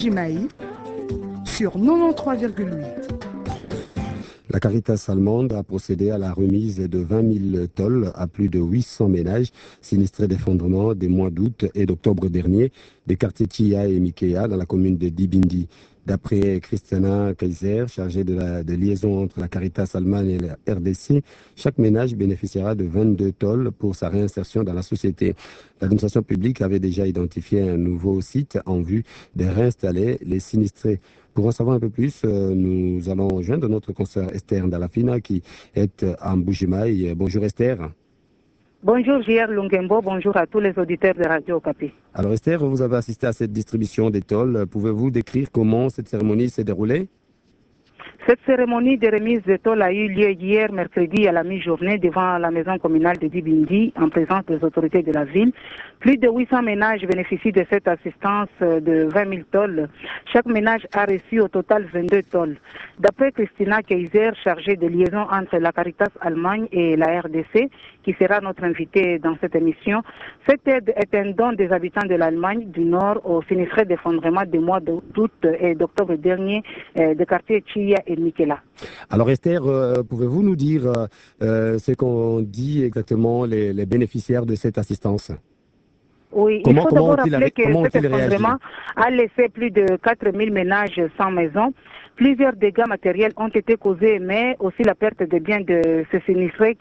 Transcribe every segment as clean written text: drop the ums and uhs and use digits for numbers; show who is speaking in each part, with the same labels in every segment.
Speaker 1: Mbujimaï sur 93,8.
Speaker 2: La Caritas allemande a procédé à la remise de 20 000 tôles à plus de 800 ménages sinistrés d'effondrement des mois d'août et d'octobre dernier des quartiers Chia et Mikea dans la commune de Dibindi. D'après Christiana Kaiser, chargée de liaison entre la Caritas Allemagne et la RDC, chaque ménage bénéficiera de 22 tôles pour sa réinsertion dans la société. L'administration publique avait déjà identifié un nouveau site en vue de réinstaller les sinistrés. Pour en savoir un peu plus, nous allons joindre notre consoeur Esther Ndalafina qui est à Mbujimaï. Bonjour Esther.
Speaker 3: Bonjour J.R. Lungembo, bonjour à tous les auditeurs de Radio Okapi.
Speaker 2: Alors Esther, vous avez assisté à cette distribution des tôles. Pouvez-vous décrire comment cette cérémonie s'est déroulée?
Speaker 3: Cette cérémonie de remise de tôle a eu lieu hier mercredi à la mi-journée devant la maison communale de Dibindi en présence des autorités de la ville. Plus de 800 ménages bénéficient de cette assistance de 20 000 tôles. Chaque ménage a reçu au total 22 tôles. D'après Christina Kaiser, chargée de liaison entre la Caritas Allemagne et la RDC, qui sera notre invitée dans cette émission, cette aide est un don des habitants de l'Allemagne du Nord aux sinistrés d'effondrement des mois d'août et d'octobre dernier des quartiers Chia et Mikela.
Speaker 2: Alors Esther, pouvez-vous nous dire ce qu'ont dit exactement les bénéficiaires de cette assistance?
Speaker 3: Oui, il faut d'abord rappeler que cet effondrement a laissé plus de 4 000 ménages sans maison. Plusieurs dégâts matériels ont été causés, mais aussi la perte de biens de ces sinistrés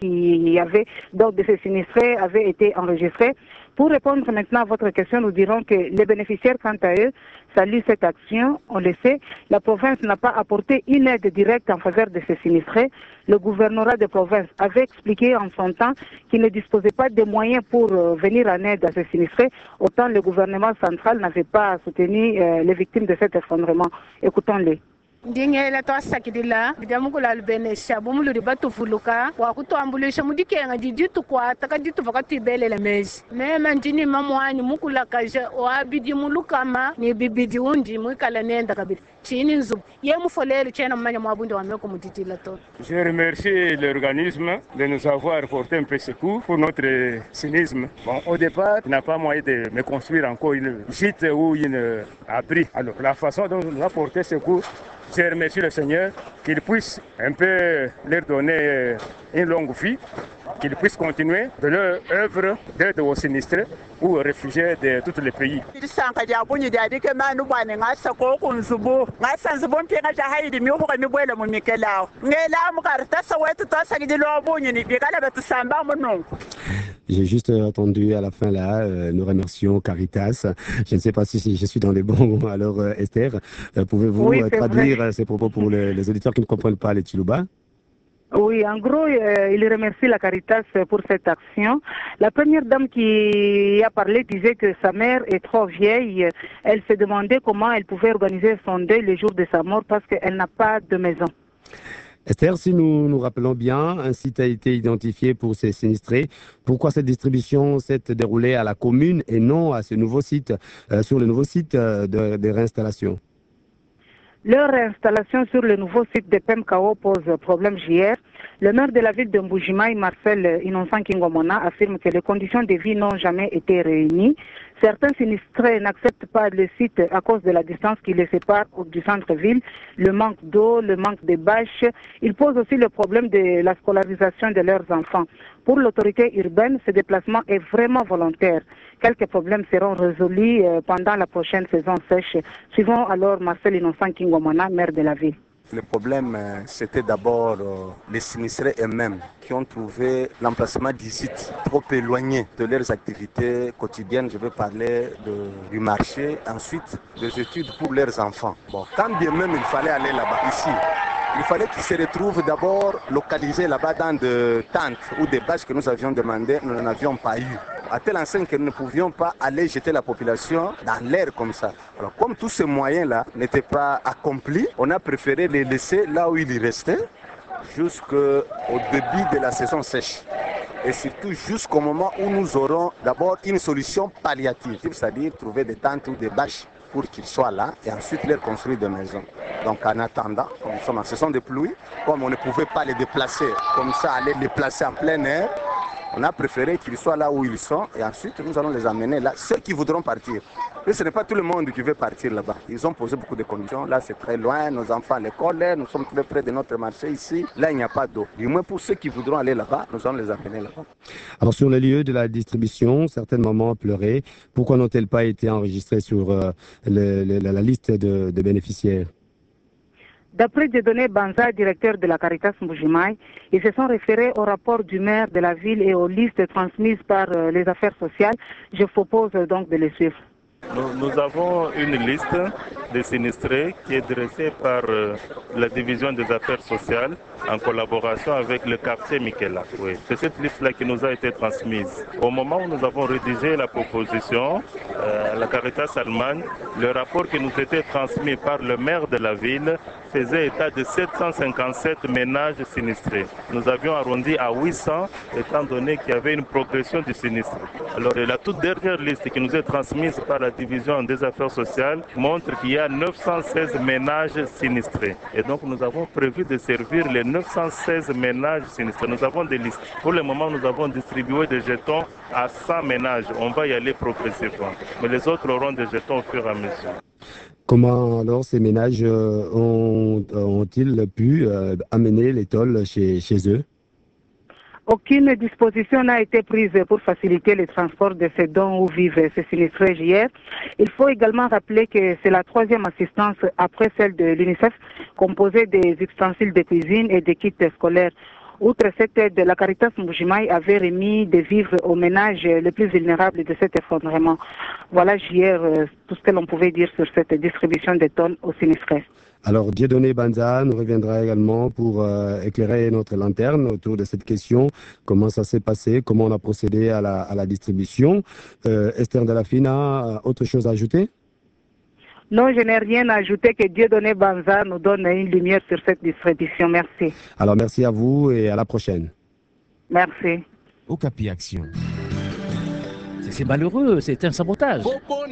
Speaker 3: avaient été enregistrés. Pour répondre maintenant à votre question, nous dirons que les bénéficiaires, quant à eux, saluent cette action. On le sait, la province n'a pas apporté une aide directe en faveur de ces sinistrés. Le gouvernorat de province avait expliqué en son temps qu'il ne disposait pas de moyens pour venir en aide à ces sinistrés. Autant le gouvernement central n'avait pas soutenu les victimes de cet effondrement. Écoutons-les.
Speaker 4: Ndingela to sakidila bidamukula albenesha bomuluri batuvuluka wa kutuambulisha mudikenga diditu kwa takaditu vakati belela mezi me manjini mamwani mukula kaja wa bidi mulukama ni bibidi undi mwikala nenda kabiri chini nzu ye mufolele chena manya mwabundi wa meko muditila to.
Speaker 5: Je remercie l'organisme de nous avoir porté un peu secours pour notre cynisme. Bon, au départ, il n'a pas moyen de me construire encore une gîte ou une abri. Alors la façon dont nous a porté secours, je remercie le Seigneur qu'il puisse un peu leur donner une longue vie, qu'ils puissent continuer de leur œuvre d'aide aux sinistrés ou aux réfugiés de tous les pays.
Speaker 2: J'ai juste entendu à la fin là, nous remercions Caritas. Je ne sais pas si je suis dans les bons mots. Alors Esther, pouvez-vous traduire ces propos pour les auditeurs qui ne comprennent pas les Chiluba?
Speaker 3: Oui, en gros, il remercie la Caritas pour cette action. La première dame qui a parlé disait que sa mère est trop vieille. Elle se demandait comment elle pouvait organiser son deuil le jour de sa mort parce qu'elle n'a pas de maison.
Speaker 2: Esther, si nous nous rappelons bien, un site a été identifié pour ces sinistrés. Pourquoi cette distribution s'est déroulée à la commune et non à ce nouveau site, sur le nouveau site de réinstallation?
Speaker 3: Leur installation sur le nouveau site de PEMKO pose problème JR. Le maire de la ville de Mbujimaï, Marcel Innocent Kingomona, affirme que les conditions de vie n'ont jamais été réunies. Certains sinistrés n'acceptent pas le site à cause de la distance qui les sépare du centre-ville, le manque d'eau, le manque de bâches. Ils posent aussi le problème de la scolarisation de leurs enfants. Pour l'autorité urbaine, ce déplacement est vraiment volontaire. Quelques problèmes seront résolus pendant la prochaine saison sèche. Suivons alors Marcel Innocent Kingomona, maire de la ville.
Speaker 6: Le problème, c'était d'abord les sinistrés eux-mêmes qui ont trouvé l'emplacement du site trop éloigné de leurs activités quotidiennes. Je veux parler du marché, ensuite des études pour leurs enfants. Bon, quand bien même il fallait aller là-bas, ici, il fallait qu'ils se retrouvent d'abord localisés là-bas dans des tentes ou des bâches que nous avions demandées, nous n'en avions pas eu. À tel enseigne que nous ne pouvions pas aller jeter la population dans l'air comme ça. Alors comme tous ces moyens-là n'étaient pas accomplis, on a préféré les laisser là où ils restaient jusqu'au début de la saison sèche. Et surtout jusqu'au moment où nous aurons d'abord une solution palliative, c'est-à-dire trouver des tentes ou des bâches pour qu'ils soient là et ensuite leur construire des maisons. Donc en attendant, comme nous sommes en saison de pluie, comme on ne pouvait pas les déplacer, comme ça aller les placer en plein air, on a préféré qu'ils soient là où ils sont et ensuite nous allons les amener là, ceux qui voudront partir. Et ce n'est pas tout le monde qui veut partir là-bas. Ils ont posé beaucoup de conditions. Là, c'est très loin, nos enfants à l'école, nous sommes très près de notre marché ici. Là, il n'y a pas d'eau. Du moins, pour ceux qui voudront aller là-bas, nous allons les amener là-bas.
Speaker 2: Alors, sur le lieu de la distribution, certaines mamans pleuraient. Pourquoi n'ont-elles pas été enregistrées sur la liste de bénéficiaires?
Speaker 3: D'après Dieudonné Banza, directeur de la Caritas Mbujimaï, ils se sont référés au rapport du maire de la ville et aux listes transmises par les affaires sociales. Je vous propose donc de les suivre.
Speaker 7: Nous avons une liste des sinistrés qui est dressée par la division des affaires sociales en collaboration avec le quartier Mikela. Oui. C'est cette liste-là qui nous a été transmise. Au moment où nous avons rédigé la proposition, la Caritas Allemagne, le rapport qui nous était transmis par le maire de la ville faisait état de 757 ménages sinistrés. Nous avions arrondi à 800 étant donné qu'il y avait une progression du sinistre. Alors la toute dernière liste qui nous est transmise par la division des affaires sociales montre qu'il y a 916 ménages sinistrés. Et donc nous avons prévu de servir les 916 ménages sinistrés. Nous avons des listes. Pour le moment, nous avons distribué des jetons à 100 ménages. On va y aller progressivement. Mais les autres auront des jetons au fur et à mesure.
Speaker 2: Comment alors ces ménages ont-ils pu amener les tôles chez eux?
Speaker 3: Aucune disposition n'a été prise pour faciliter le transport de ces dons où vivent ces sinistrés hier. Il faut également rappeler que c'est la troisième assistance après celle de l'UNICEF, composée des ustensiles de cuisine et des kits scolaires. Outre cette aide, la Caritas Mbujimaï avait remis des vivres aux ménages les plus vulnérables de cet effondrement. Voilà hier tout ce que l'on pouvait dire sur cette distribution de tonnes aux sinistrés.
Speaker 2: Alors, Dieudonné Banza nous reviendra également pour éclairer notre lanterne autour de cette question. Comment ça s'est passé? Comment on a procédé à la distribution? Esther Delafina, autre chose à ajouter?
Speaker 3: Non, je n'ai rien à ajouter, que Dieudonné Banza nous donne une lumière sur cette distribution. Merci.
Speaker 2: Alors, merci à vous et à la prochaine.
Speaker 3: Merci.
Speaker 8: Okapi Action. C'est malheureux, c'est un sabotage.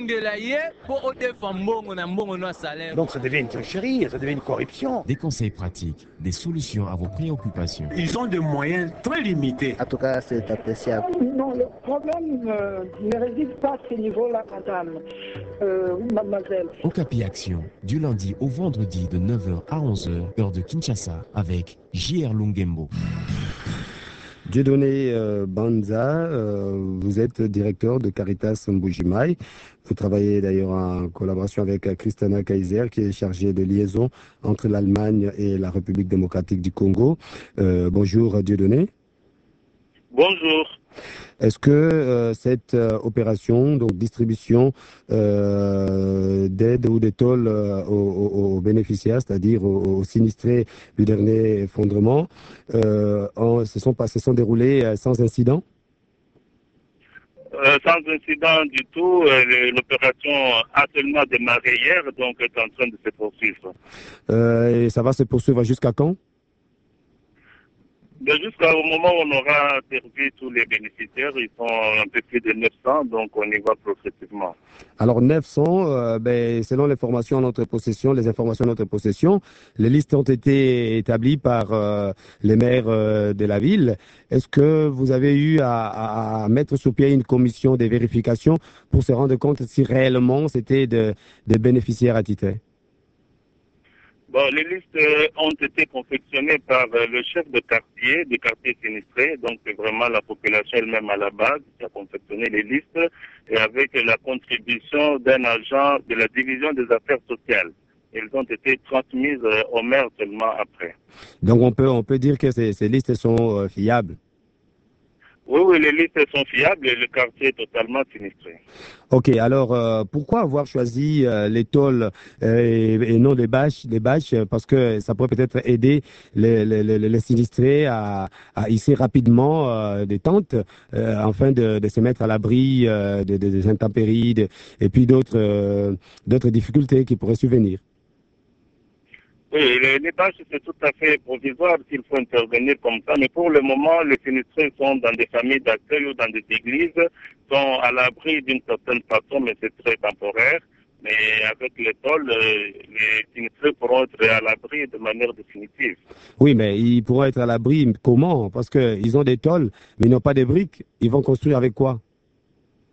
Speaker 9: Donc ça devient une tricherie, ça devient une corruption.
Speaker 8: Des conseils pratiques, des solutions à vos préoccupations.
Speaker 9: Ils ont des moyens très limités.
Speaker 10: En tout cas, c'est appréciable.
Speaker 1: Non, le problème ne réside pas à ce niveau-là, madame, mademoiselle.
Speaker 8: Okapi Action, du lundi au vendredi de 9h à 11h, heure de Kinshasa, avec J.R. Lungembo.
Speaker 2: Dieudonné Banza, vous êtes directeur de Caritas Mbujimaï. Vous travaillez d'ailleurs en collaboration avec Christiana Kaiser, qui est chargée de liaison entre l'Allemagne et la République démocratique du Congo. Bonjour Dieudonné.
Speaker 7: Bonjour.
Speaker 2: Est-ce que cette opération, donc distribution d'aide ou de tôles aux bénéficiaires, c'est-à-dire aux sinistrés du dernier effondrement, se sont déroulées sans incident?
Speaker 7: Sans incident du tout, l'opération a seulement démarré hier, donc est en train de se poursuivre.
Speaker 2: Et ça va se poursuivre jusqu'à quand?
Speaker 7: Jusqu'au moment où on aura servi tous les bénéficiaires, ils sont un peu plus de 900, donc on y va progressivement.
Speaker 2: Alors 900, selon les informations à notre possession, les listes ont été établies par les maires de la ville. Est-ce que vous avez eu à mettre sur pied une commission de vérification pour se rendre compte si réellement c'était des bénéficiaires attitrés?
Speaker 7: Bon, les listes ont été confectionnées par le chef de quartier, des quartiers sinistrés, donc c'est vraiment la population elle-même à la base qui a confectionné les listes, et avec la contribution d'un agent de la division des affaires sociales. Elles ont été transmises au maire seulement après.
Speaker 2: Donc on peut dire que ces listes sont fiables?
Speaker 7: Oui, les listes sont fiables et le quartier est totalement sinistré.
Speaker 2: Ok, alors pourquoi avoir choisi les tôles et non les bâches? Parce que ça pourrait peut-être aider les sinistrés à hisser rapidement des tentes afin de se mettre à l'abri des intempéries et puis d'autres difficultés qui pourraient survenir.
Speaker 7: Oui, les bâches, c'est tout à fait provisoire s'il faut intervenir comme ça, mais pour le moment, les sinistrés sont dans des familles d'accueil ou dans des églises, sont à l'abri d'une certaine façon, mais c'est très temporaire. Mais avec les tôles, les sinistrés pourront être à l'abri de manière définitive.
Speaker 2: Oui, mais ils pourront être à l'abri comment? Parce qu'ils ont des tôles, mais ils n'ont pas de briques. Ils vont construire avec quoi?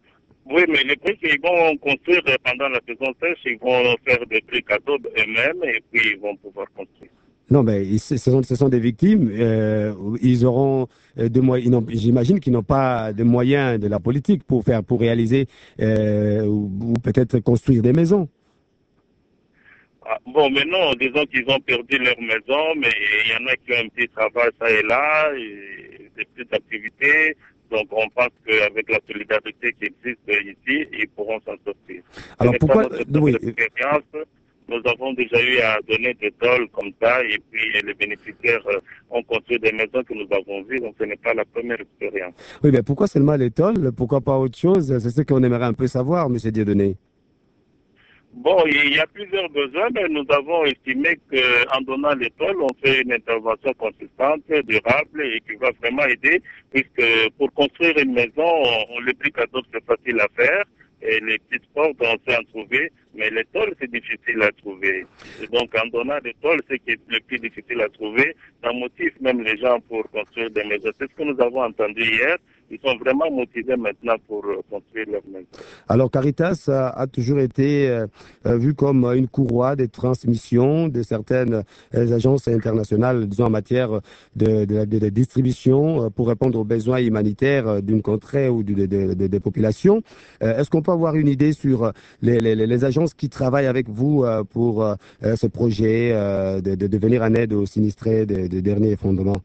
Speaker 7: Oui, mais les briques, ils vont construire pendant la saison sèche, ils vont faire des briques à daube eux-mêmes et puis ils vont pouvoir construire.
Speaker 2: Non, mais ce sont des victimes. Ils auront des moyens. J'imagine qu'ils n'ont pas de moyens de la politique pour réaliser ou peut-être construire des maisons.
Speaker 7: Ah, bon, maintenant, disons qu'ils ont perdu leur maison, mais il y en a qui ont un petit travail ça et là, et des petites activités. Donc, on pense qu'avec la solidarité qui existe ici, ils pourront s'en sortir.
Speaker 2: Alors, pourquoi
Speaker 7: Nous avons déjà eu à donner des tôles comme ça, et puis les bénéficiaires ont construit des maisons que nous avons vues, donc ce n'est pas la première expérience.
Speaker 2: Oui, mais pourquoi seulement les tôles? Pourquoi pas autre chose? C'est ce qu'on aimerait un peu savoir, M. Dieudonné.
Speaker 7: Bon, il y a plusieurs besoins, mais nous avons estimé qu'en donnant les tôles, on fait une intervention consistante, durable et qui va vraiment aider, puisque pour construire une maison, les briques à daube, c'est facile à faire, et les petites portes, on sait en trouver, mais les tôles, c'est difficile à trouver. Et donc, en donnant des tôles, ce qui est le plus difficile à trouver, ça motive même les gens pour construire des maisons. C'est ce que nous avons entendu hier. Ils sont vraiment motivés maintenant pour construire leur maison. Alors,
Speaker 2: Caritas a toujours été vu comme une courroie de transmission de certaines agences internationales, disons en matière de distribution pour répondre aux besoins humanitaires d'une contrée ou des populations. Est-ce qu'on peut avoir une idée sur les agences qui travaillent avec vous pour ce projet de venir en aide aux sinistrés des derniers effondrements?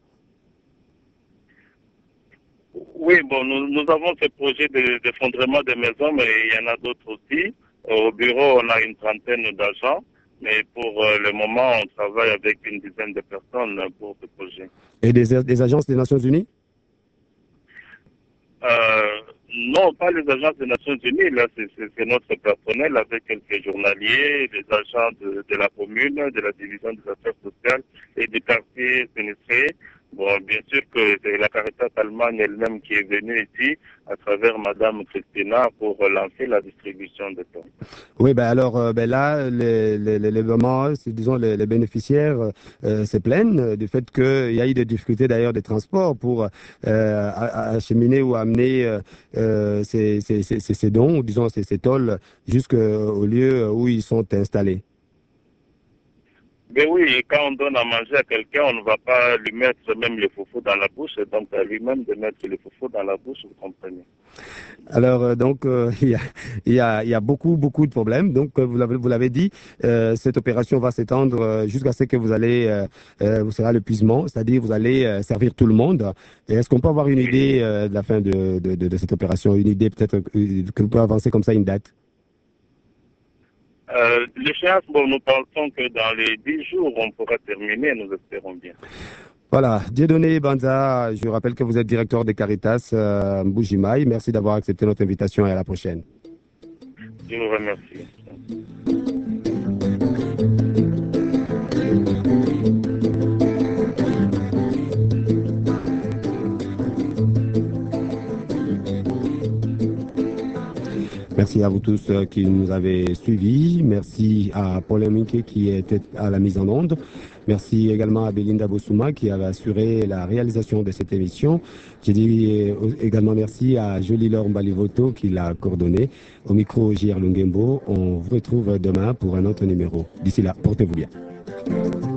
Speaker 7: Oui, bon, nous avons ce projet d'effondrement des maisons, mais il y en a d'autres aussi. Au bureau, on a une trentaine d'agents, mais pour le moment, on travaille avec une dizaine de personnes pour ce projet.
Speaker 2: Et des agences des Nations Unies?
Speaker 7: Non, pas les agences des Nations Unies. Là, c'est notre personnel avec quelques journaliers, des agents de la commune, de la division des affaires sociales et des quartiers sinistrés. Bon, bien sûr que c'est la Caritas Allemagne elle-même qui est venue ici à travers Madame Christina pour lancer la distribution de temps.
Speaker 2: Oui, ben alors là, les moments, disons les bénéficiaires se plaignent du fait qu'il y a eu des difficultés d'ailleurs des transports pour acheminer ou amener ces dons, ou disons ces tôles, jusqu'au lieu où ils sont installés.
Speaker 7: Mais oui, quand on donne à manger à quelqu'un, on ne va pas lui mettre même les foufous dans la bouche, et donc à lui-même de mettre les foufous dans la bouche, vous comprenez.
Speaker 2: Alors, il y a beaucoup de problèmes. Donc, vous l'avez dit, cette opération va s'étendre jusqu'à ce que vous serez à l'épuisement, c'est-à-dire vous allez servir tout le monde. Et est-ce qu'on peut avoir une idée de la fin de cette opération, une idée peut-être que vous pouvez avancer comme ça une date?
Speaker 7: L'échéance, bon, nous pensons que dans les 10 jours, on pourra terminer, nous espérons bien.
Speaker 2: Voilà, Dieudonné Banza, je rappelle que vous êtes directeur des Caritas Mbujimayi. Merci d'avoir accepté notre invitation et à la prochaine.
Speaker 7: Je vous remercie.
Speaker 2: Merci à vous tous qui nous avez suivis. Merci à Paul Minke qui était à la mise en onde. Merci également à Belinda Bossouma qui avait assuré la réalisation de cette émission. Je dis également merci à Jolie-Laure Mbalivoto qui l'a coordonné. Au micro, J.R. Lungembo. On vous retrouve demain pour un autre numéro. D'ici là, portez-vous bien.